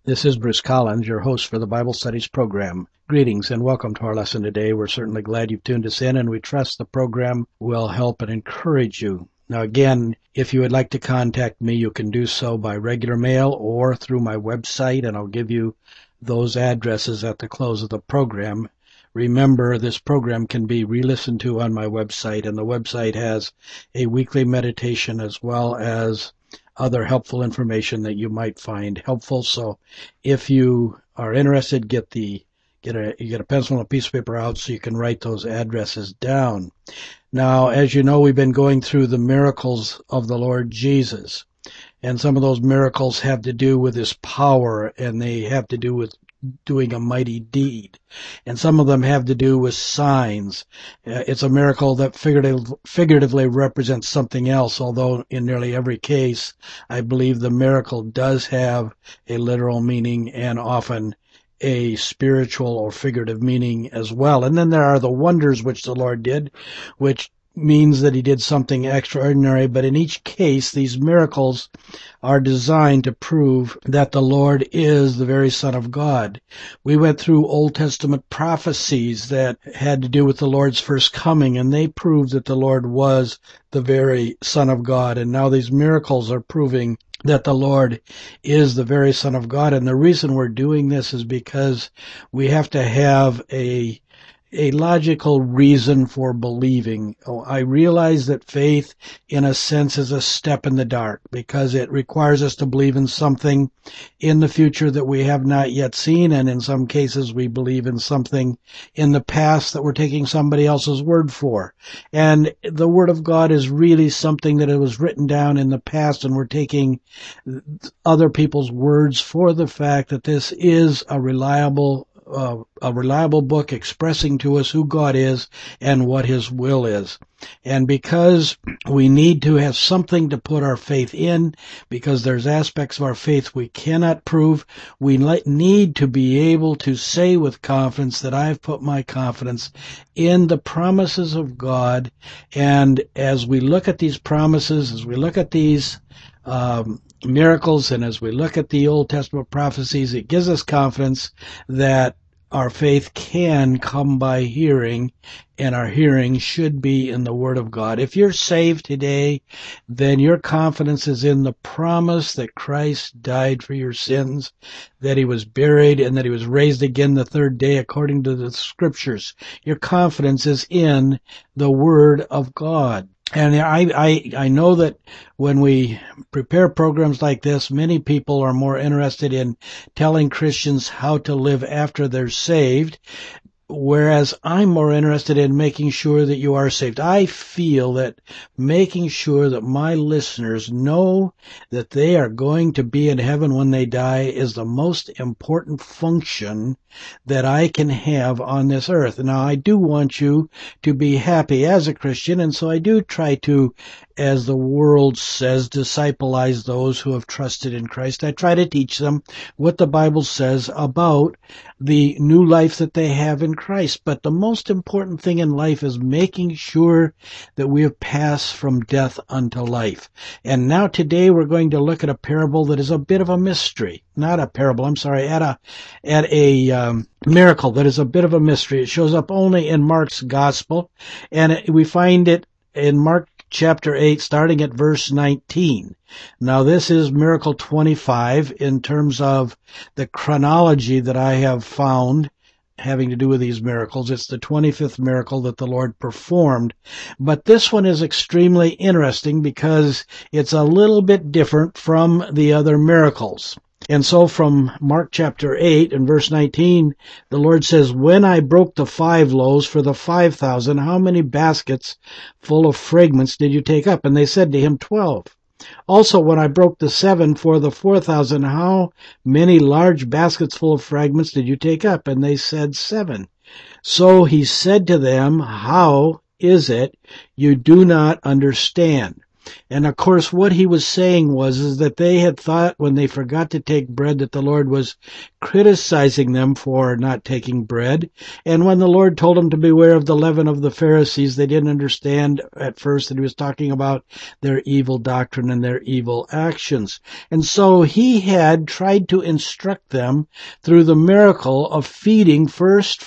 This is Bruce Collins, your host for the Bible Studies program. Greetings and welcome to our lesson today. We're certainly glad you've tuned us in, and we trust the program will help and encourage you. Now again, if you would like to contact me, you can do so by regular mail or through my website, and I'll give you those addresses at the close of the program. Remember, this program can be re-listened to on my website, and the website has a weekly meditation as well as other helpful information that you might find helpful. So if you are interested, get a pencil and a piece of paper out so you can write those addresses down. Now, as you know, we've been going through the miracles of the Lord Jesus, and some of those miracles have to do with his power, and they have to do with doing a mighty deed. And some of them have to do with signs. It's a miracle that figuratively represents something else, although in nearly every case, I believe the miracle does have a literal meaning and often a spiritual or figurative meaning as well. And then there are the wonders which the Lord did, which means that he did something extraordinary, but in each case, these miracles are designed to prove that the Lord is the very Son of God. We went through Old Testament prophecies that had to do with the Lord's first coming, and they proved that the Lord was the very Son of God. And now these miracles are proving that the Lord is the very Son of God. And the reason we're doing this is because we have to have a logical reason for believing. I realize that faith, in a sense, is a step in the dark because it requires us to believe in something in the future that we have not yet seen, and in some cases we believe in something in the past that we're taking somebody else's word for. And the Word of God is really something that it was written down in the past, and we're taking other people's words for the fact that this is a reliable book expressing to us who God is and what his will is. And because we need to have something to put our faith in, because there's aspects of our faith we cannot prove, we need to be able to say with confidence that I've put my confidence in the promises of God. And as we look at these promises, as we look at these miracles, and as we look at the Old Testament prophecies, it gives us confidence that our faith can come by hearing, and our hearing should be in the Word of God. If you're saved today, then your confidence is in the promise that Christ died for your sins, that he was buried, and that he was raised again the third day according to the Scriptures. Your confidence is in the Word of God. And I know that when we prepare programs like this, many people are more interested in telling Christians how to live after they're saved, whereas I'm more interested in making sure that you are saved. I feel that making sure that my listeners know that they are going to be in heaven when they die is the most important function that I can have on this earth. Now, I do want you to be happy as a Christian, and so I do try to, as the world says, discipleize those who have trusted in Christ. I try to teach them what the Bible says about the new life that they have in Christ. But the most important thing in life is making sure that we have passed from death unto life. And now today we're going to look at a parable that is a bit of a mystery. Not a parable, I'm sorry, at a miracle that is a bit of a mystery. It shows up only in Mark's Gospel, and we find it in Mark chapter 8, starting at verse 19. Now, this is miracle 25 in terms of the chronology that I have found having to do with these miracles. It's the 25th miracle that the Lord performed. But this one is extremely interesting because it's a little bit different from the other miracles. And so from Mark chapter 8 and verse 19, the Lord says, "When I broke the 5 loaves for the 5,000, how many baskets full of fragments did you take up?" And they said to him, 12. "Also, when I broke the 7 for the 4,000, how many large baskets full of fragments did you take up?" And they said, 7. So he said to them, "How is it you do not understand?" And of course, what he was saying is that they had thought when they forgot to take bread that the Lord was criticizing them for not taking bread. And when the Lord told them to beware of the leaven of the Pharisees, they didn't understand at first that he was talking about their evil doctrine and their evil actions. And so he had tried to instruct them through the miracle of feeding first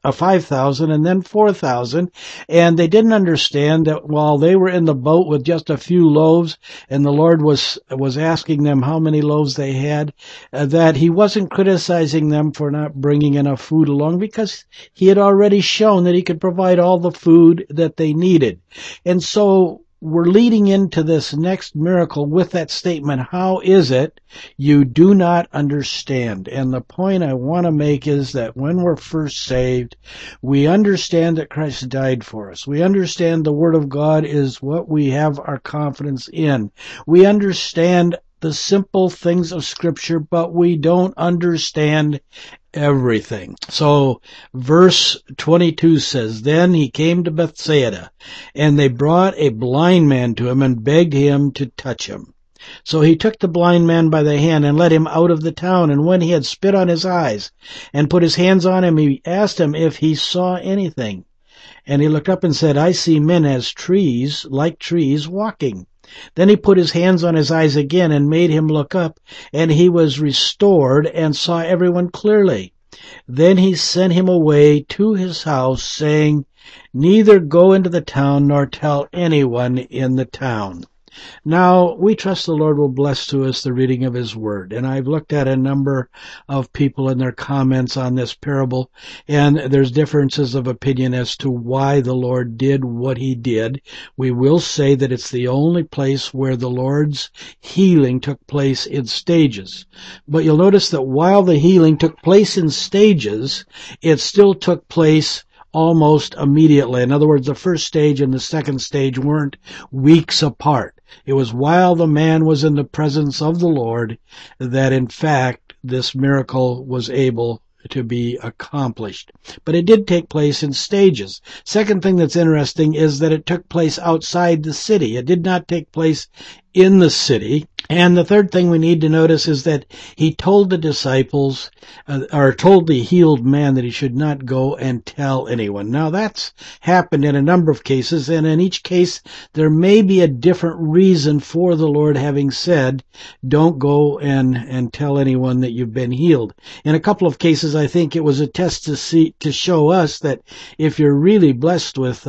5,000 and then 4,000. And they didn't understand that while they were in the boat with just a few loaves, and the Lord was asking them how many loaves they had, that he wasn't criticizing them for not bringing enough food along, because he had already shown that he could provide all the food that they needed. And so we're leading into this next miracle with that statement, how is it you do not understand? And the point I want to make is that when we're first saved, we understand that Christ died for us. We understand the Word of God is what we have our confidence in. We understand the simple things of Scripture, but we don't understand everything. So verse 22 says, Then he came to Bethsaida, and they brought a blind man to him and begged him to touch him. So he took the blind man by the hand and led him out of the town, and when he had spit on his eyes and put his hands on him, he asked him if he saw anything. And he looked up and said, I see men as trees, like trees, walking. Then he put his hands on his eyes again and made him look up, and he was restored and saw everyone clearly. Then he sent him away to his house, saying, Neither go into the town nor tell anyone in the town. Now, we trust the Lord will bless to us the reading of His Word. And I've looked at a number of people and their comments on this parable, and there's differences of opinion as to why the Lord did what He did. We will say that it's the only place where the Lord's healing took place in stages. But you'll notice that while the healing took place in stages, it still took place almost immediately. In other words, the first stage and the second stage weren't weeks apart. It was while the man was in the presence of the Lord that, in fact, this miracle was able to be accomplished. But it did take place in stages. Second thing that's interesting is that it took place outside the city. It did not take place in the city. And the third thing we need to notice is that he told the disciples, or told the healed man, that he should not go and tell anyone. Now that's happened in a number of cases, and in each case there may be a different reason for the Lord having said, don't go and tell anyone that you've been healed. In a couple of cases, I think it was a test to show us that if you're really blessed with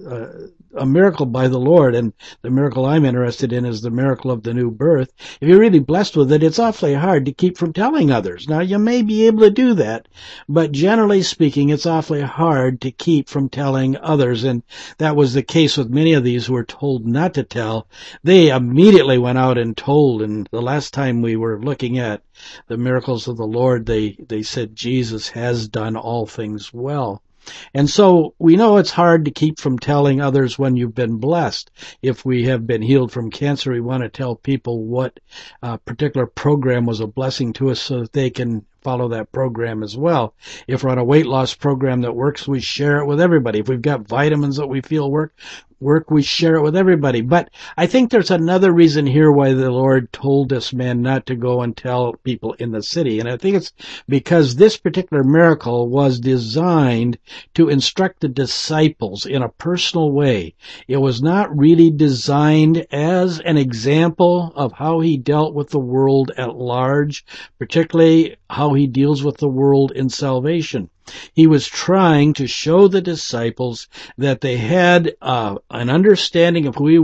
a miracle by the Lord, and the miracle I'm interested in is the miracle of the new birth. If you're really blessed with it, it's awfully hard to keep from telling others. Now, you may be able to do that, but generally speaking, it's awfully hard to keep from telling others, and that was the case with many of these who were told not to tell. They immediately went out and told, and the last time we were looking at the miracles of the Lord, they said Jesus has done all things well. And so we know it's hard to keep from telling others when you've been blessed. If we have been healed from cancer, we want to tell people what particular program was a blessing to us so that they can follow that program as well. If we're on a weight loss program that works, we share it with everybody. If we've got vitamins that we feel work, we share it with everybody. But I think there's another reason here why the Lord told this man not to go and tell people in the city. And I think it's because this particular miracle was designed to instruct the disciples in a personal way. It was not really designed as an example of how he dealt with the world at large, particularly how he deals with the world in salvation. He was trying to show the disciples that they had an understanding of who he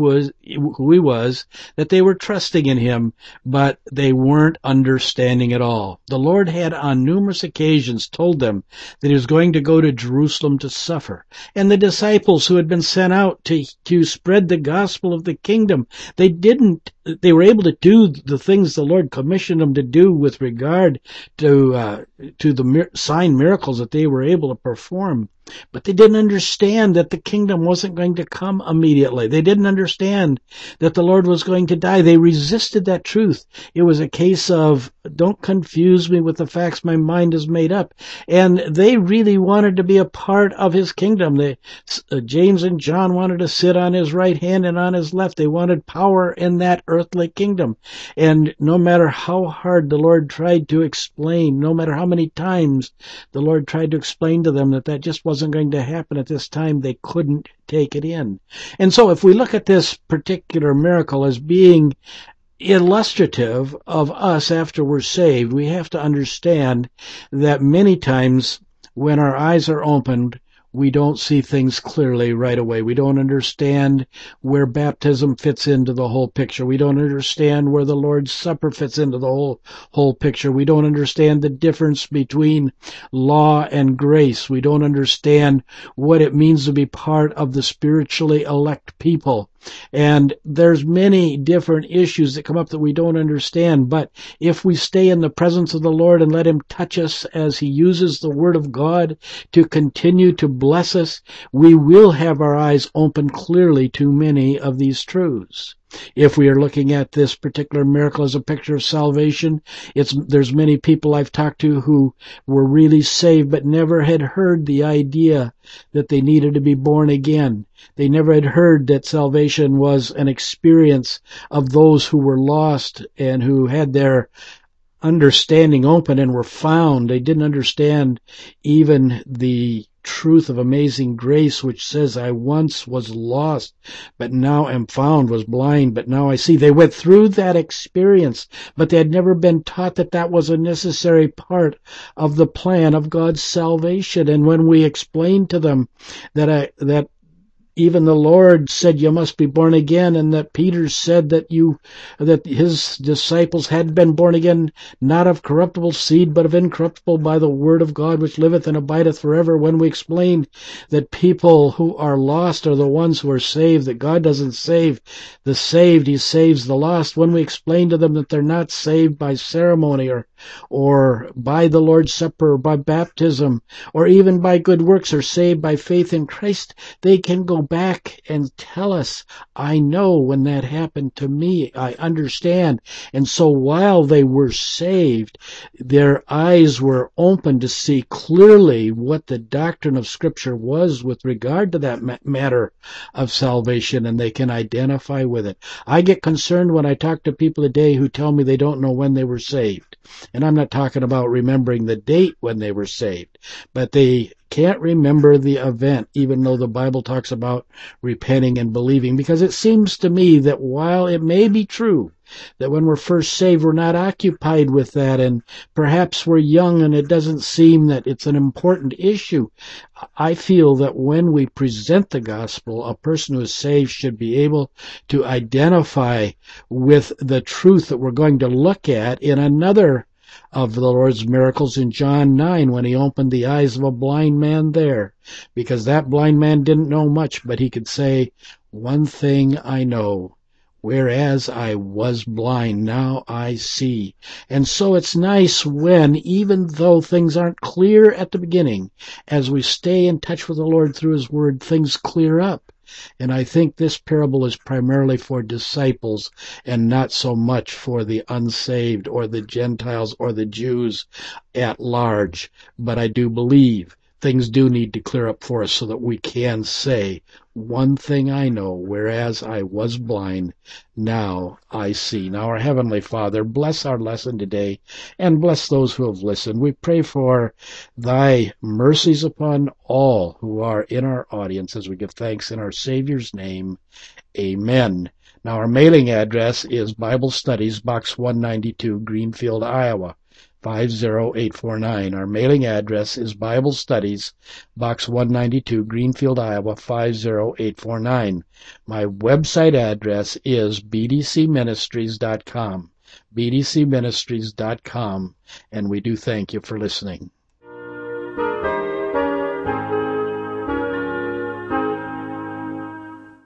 was, that they were trusting in him, but they weren't understanding at all. The Lord had on numerous occasions told them that he was going to go to Jerusalem to suffer. And the disciples who had been sent out to spread the gospel of the kingdom, they were able to do the things the Lord commissioned them to do with regard to the sign miracles that they were able to perform. But they didn't understand that the kingdom wasn't going to come immediately. They didn't understand that the Lord was going to die. They resisted that truth. It was a case of, don't confuse me with the facts, my mind is made up. And they really wanted to be a part of his kingdom. James and John wanted to sit on his right hand and on his left. They wanted power in that earthly kingdom. And no matter how hard the Lord tried to explain, no matter how many times the Lord tried to explain to them that just wasn't going to happen at this time, they couldn't take it in. And so if we look at this particular miracle as being illustrative of us after we're saved, we have to understand that many times when our eyes are opened, we don't see things clearly right away. We don't understand where baptism fits into the whole picture. We don't understand where the Lord's Supper fits into the whole picture. We don't understand the difference between law and grace. We don't understand what it means to be part of the spiritually elect people. And there's many different issues that come up that we don't understand. But if we stay in the presence of the Lord and let him touch us as he uses the word of God to continue to bless us, we will have our eyes open clearly to many of these truths. If we are looking at this particular miracle as a picture of salvation, there's many people I've talked to who were really saved but never had heard the idea that they needed to be born again. They never had heard that salvation was an experience of those who were lost and who had their understanding open and were found. They didn't understand even the truth of amazing grace, which says, I once was lost, but now am found, was blind, but now I see. They went through that experience, but they had never been taught that that was a necessary part of the plan of God's salvation. And when we explained to them that even the Lord said you must be born again, and that Peter said that his disciples had been born again, not of corruptible seed, but of incorruptible, by the word of God, which liveth and abideth forever. When we explained that people who are lost are the ones who are saved, that God doesn't save the saved, he saves the lost. When we explained to them that they're not saved by ceremony or by the Lord's Supper or by baptism or even by good works, or saved by faith in Christ, they can go back and tell us, I know when that happened to me, I understand. And so while they were saved, their eyes were open to see clearly what the doctrine of Scripture was with regard to that matter of salvation, and they can identify with it. I get concerned when I talk to people today who tell me they don't know when they were saved. And I'm not talking about remembering the date when they were saved, but they can't remember the event, even though the Bible talks about repenting and believing, because it seems to me that while it may be true that when we're first saved, we're not occupied with that, and perhaps we're young and it doesn't seem that it's an important issue, I feel that when we present the gospel, a person who is saved should be able to identify with the truth that we're going to look at in another of the Lord's miracles in John 9, when he opened the eyes of a blind man there, because that blind man didn't know much, but he could say, one thing I know, whereas I was blind, now I see. And so it's nice when, even though things aren't clear at the beginning, as we stay in touch with the Lord through his word, things clear up. And I think this parable is primarily for disciples and not so much for the unsaved or the Gentiles or the Jews at large. But I do believe things do need to clear up for us so that we can say, one thing I know, whereas I was blind, now I see. Now, our Heavenly Father, bless our lesson today and bless those who have listened. We pray for thy mercies upon all who are in our audience as we give thanks in our Savior's name. Amen. Now, our mailing address is Bible Studies, Box 192, Greenfield, Iowa, 50849. Our mailing address is Bible Studies, Box 192, Greenfield, Iowa, 50849. My website address is bdcministries.com, bdcministries.com, and we do thank you for listening.